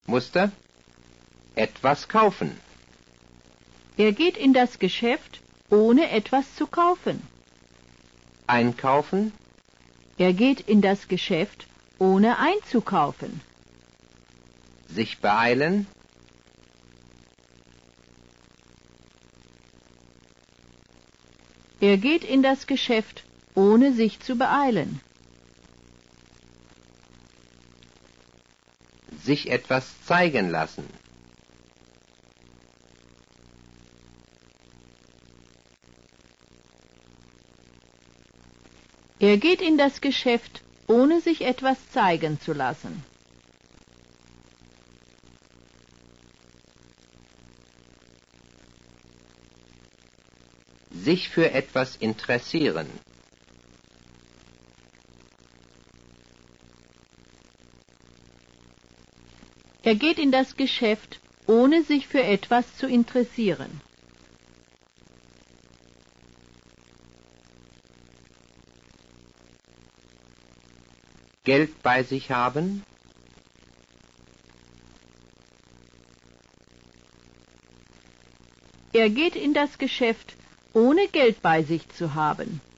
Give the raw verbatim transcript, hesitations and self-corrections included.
Muster: etwas kaufen. Er geht in das Geschäft, ohne etwas zu kaufen. Einkaufen. Er geht in das Geschäft, ohne einzukaufen. Sich beeilen. Er geht in das Geschäft, ohne sich zu beeilen. Sich etwas zeigen lassen. Er geht in das Geschäft, ohne sich etwas zeigen zu lassen. Sich für etwas interessieren. Er geht in das Geschäft, ohne sich für etwas zu interessieren. Geld bei sich haben. Er geht in das Geschäft, ohne Geld bei sich zu haben.